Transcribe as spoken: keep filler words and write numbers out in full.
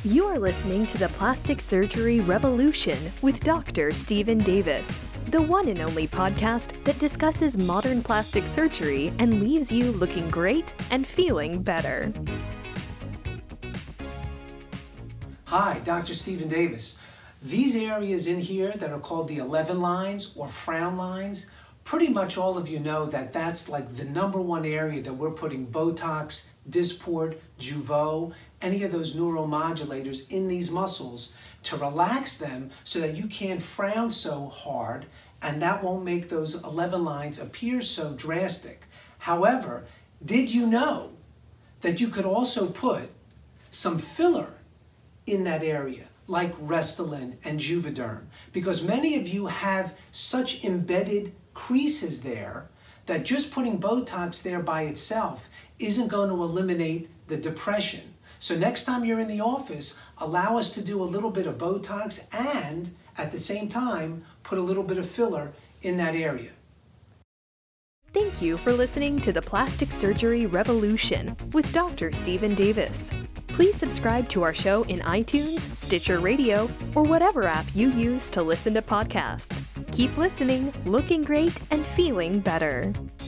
You are listening to the Plastic Surgery Revolution with Doctor Stephen Davis, the one and only podcast that discusses modern plastic surgery and leaves you looking great and feeling better. Hi, Doctor Stephen Davis. These areas in here that are called the eleven lines or frown lines, pretty much all of you know that that's like the number one area that we're putting Botox, Dysport, Jeuveau, any of those neuromodulators in these muscles to relax them so that you can't frown so hard, and that won't make those eleven lines appear so drastic. However, did you know that you could also put some filler in that area, like Restylane and Juvederm? Because many of you have such embedded creases there that just putting Botox there by itself isn't going to eliminate the depression. So next time you're in the office, allow us to do a little bit of Botox and at the same time put a little bit of filler in that area. Thank you for listening to the Plastic Surgery Revolution with Doctor Stephen Davis. Please subscribe to our show in iTunes, Stitcher Radio, or whatever app you use to listen to podcasts. Keep listening, looking great, and feeling better.